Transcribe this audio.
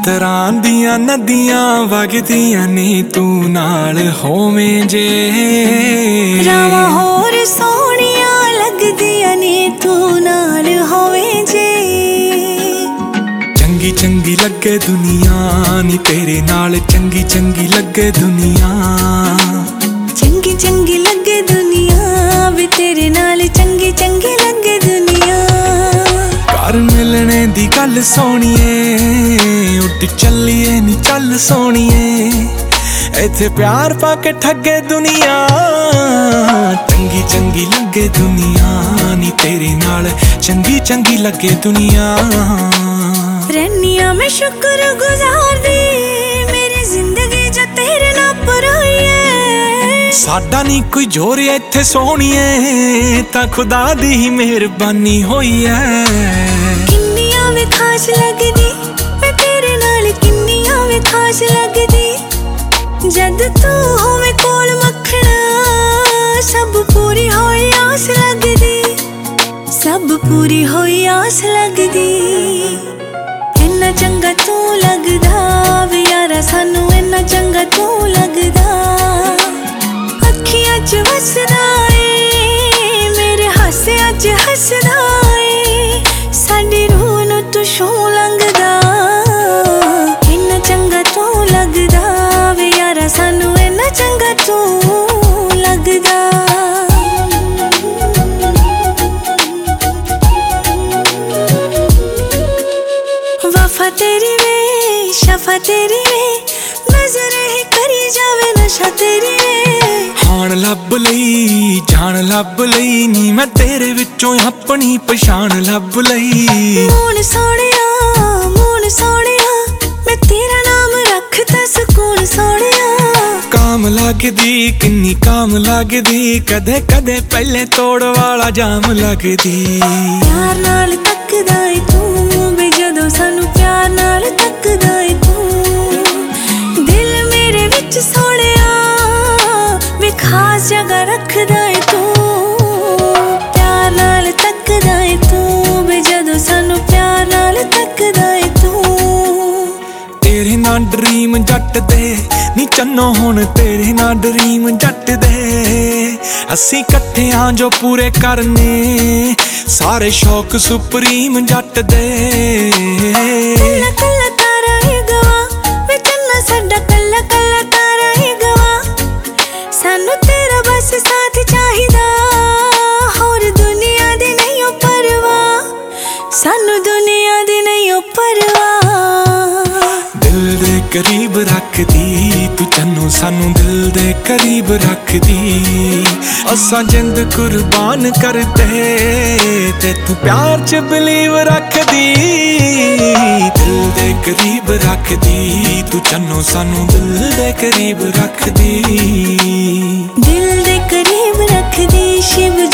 ਤਰ੍ਹਾਂ ਦੀਆਂ ਨਦੀਆਂ ਵਗਦੀਆਂ ਨੀ ਤੂੰ ਨਾਲ ਹੋਵੇਂ ਜੇ। ਰਾਵਾਂ ਹੋਰ ਸੋਹਣੀਆਂ ਲੱਗਦੀਆਂ ਨੀ ਤੂੰ ਨਾਲ ਹੋਵੇਂ ਜੇ। ਚੰਗੀ ਚੰਗੀ ਲੱਗੇ ਦੁਨੀਆ ਨੀ ਤੇਰੇ ਨਾਲ, ਚੰਗੀ ਚੰਗੀ ਲੱਗੇ ਦੁਨੀਆ। ਚੰਗੀ ਚੰਗੀ ਲੱਗੇ ਦੁਨੀਆ ਵੀ ਤੇਰੇ ਨਾਲ, ਚੰਗੀ ਚੰਗੀ ਲੱਗੇ ਦੁਨੀਆ। ਘਰ ਮਿਲਣੇ ਦੀ ਗੱਲ ਸੋਹਣੀਏ, ਉੱਡ ਚੱਲੀਏ ਨੀ ਚੱਲ ਸੋਹਣੀਏ। ਇੱਥੇ ਪਿਆਰ ਪਾ ਕੇ ਠੱਗੇ ਦੁਨੀਆ। ਚੰਗੀ ਚੰਗੀ ਲੱਗੇ ਦੁਨੀਆ ਨੀ ਤੇਰੇ ਨਾਲ, ਚੰਗੀ ਚੰਗੀ ਲੱਗੇ ਦੁਨੀਆ। ਰਹਿਨੀ ਆਂ ਮੈਂ ਸ਼ੁਕਰ ਗੁਜ਼ਾਰਦੀ, ਮੇਰੀ ਜ਼ਿੰਦਗੀ ਜੋ ਤੇਰੇ ਨਾਲ ਪਰੋਈ ਏ। ਸਾਡਾ ਨੀ ਕੋਈ ਜ਼ੋਰ ਇੱਥੇ ਸੋਹਣੀਏ, ਤਾਂ ਖੁਦਾ ਦੀ ਹੀ ਮਿਹਰਬਾਨੀ ਹੋਈ ਐ। ਕਿੰਨੀਆਂ ਵੇ ਖਾਸ ਲੱਗਦੀ ਮੈਂ ਤੇਰੇ ਨਾਲ, ਕਿੰਨੀਆਂ ਵੇ ਖਾਸ ਲੱਗਦੀ। ਜਦ ਤੂੰ ਹੋਵੇ ਕੋਲ ਮੱਖਣਾ, ਸਭ ਪੂਰੀ ਹੋਈ ਆਸ ਲੱਗਦੀ, ਸਭ ਪੂਰੀ ਹੋਈ ਆਸ ਲੱਗਦੀ। ਇੰਨਾ ਚੰਗਾ ਤੂੰ ਲੱਗਦਾ ਵੇ ਯਾਰਾ ਸਾਨੂੰ, ਇੰਨਾ ਚੰਗਾ ਤੂੰ ਲੱਗਦਾ। ਅੱਖੀਆਂ 'ਚ ਵਸਦਾ ਏ ਮੇਰੇ, ਹਾਸਿਆਂ 'ਚ ਹੱਸਦਾ ਏ। ਸਾਡੀ ਰੂਹ ਨੂੰ ਤੂੰ ਛੂਹ ਲੰਘਦਾ। ਇੰਨਾ ਚੰਗਾ ਤੂੰ ਲੱਗਦਾ ਵੇ ਯਾਰਾ ਸਾਨੂੰ, ਇੰਨਾ ਚੰਗਾ ਤੂੰ ਲੱਗਦਾ। ਵਫਾ ਤੇਰੀ ਵੇ ਸ਼ਫਾ ਤੇਰੀ ਵੇ, ਨਜ਼ਰ ਹੀ ਕਰੀ ਜਾਵੇ ਨਸ਼ਾ ਤੇਰੀ ਵੇ। ਹਾਣ ਲੱਭ ਲਈ ਜਾਣ ਲੱਭ ਲਈ ਨੀ ਮੈਂ ਤੇਰੇ ਵਿੱਚੋਂ ਆਪਣੀ ਪਛਾਣ ਲੱਭ ਲਈ। ਮੂਣ ਸੋਹਣਿਆ ਮੂਣ ਸੋਹਣਿਆ, ਮੈਂ ਤੇਰਾ ਨਾਮ ਰੱਖਤਾ ਸਕੂਨ ਸੋਹਣਿਆ। ਕਾਮ ਲੱਗਦੀ ਕਿੰਨੀ ਕਾਮ ਲੱਗਦੀ, ਕਦੇ ਕਦੇ ਪਹਿਲੇ ਤੋੜ ਵਾਲਾ ਜਾਮ ਲੱਗਦੀ। ਪਿਆਰ ਨਾਲ ਤੱਕਦਾ ਏ ਤੂੰ ਵੇ ਜਦੋਂ ਸਾਨੂੰ, ਪਿਆਰ ਨਾਲ ਤੱਕਦਾ ਏ ਤੂੰ। ਦਿਲ ਮੇਰੇ ਵਿੱਚ ਸੋਹਣਿਆ ਵੇ ਖਾਸ ਜਗ੍ਹਾ ਰੱਖਦਾ ਏ ਤੂੰ। ਪਿਆਰ ਨਾਲ ਤੱਕਦਾ ਏ ਤੂੰ ਵੇ ਜਦੋਂ ਸਾਨੂੰ, ਪਿਆਰ ਨਾਲ ਤੱਕਦਾ ਏ ਤੂੰ। ਤੇਰੇ ਨਾਲ ਡਰੀਮ ਜੱਟ ਦੇ ਨੀ ਚੰਨੋ, ਹੁਣ ਤੇਰੇ ਨਾਲ ਡਰੀਮ ਜੱਟ ਦੇ। ਅਸੀਂ ਇਕੱਠਿਆਂ ਜੋ ਪੂਰੇ ਕਰਨੇ ਸਾਰੇ ਸ਼ੌਕ ਸੁਪਰੀਮ ਜੱਟ ਦੇ। ਕੱਲਾ ਕੱਲਾ ਤਾਰਾ ਹੀ ਗਵਾ ਵੇ ਚੰਨਾ ਸਾਡਾ, ਕੱਲਾ ਕੱਲਾ ਤਾਰਾ ਹੀ ਗਵਾ। ਸਾਨੂੰ ਤੇਰਾ ਬਸ ਸਾਥ ਚਾਹੀਦਾ, ਹੋਰ ਦੁਨੀਆ ਦੀ ਨਹੀਂ ਓ ਪਰਵਾਹ, ਸਾਨੂੰ ਦੁਨੀਆ ਦੀ ਨਹੀਂ ਓ ਪਰਵਾਹ। ਦਿਲ ਦੇ ਕਰੀਬ ਰੱਖਦੀ ਤੂੰ ਚੰਨੂ, ਸਾਨੂੰ ਦਿਲ ਦੇ ਕਰੀਬ ਰੱਖਦੀ। ਅਸਾਂ ਜਿੰਦ ਕੁਰਬਾਨ ਕਰਦੇ ਤੇ ਤੂੰ ਪਿਆਰ 'ਚ ਬਿਲੀਵ ਰੱਖਦੀ। ਦਿਲ ਦੇ ਕਰੀਬ ਰੱਖਦੀ ਤੂੰ ਚੰਨੂ, ਸਾਨੂੰ ਦਿਲ ਦੇ ਕਰੀਬ ਰੱਖਦੀ। ਦਿਲ ਦੇ ਕਰੀਬ ਰੱਖਦੀ ਸ਼ਿਵ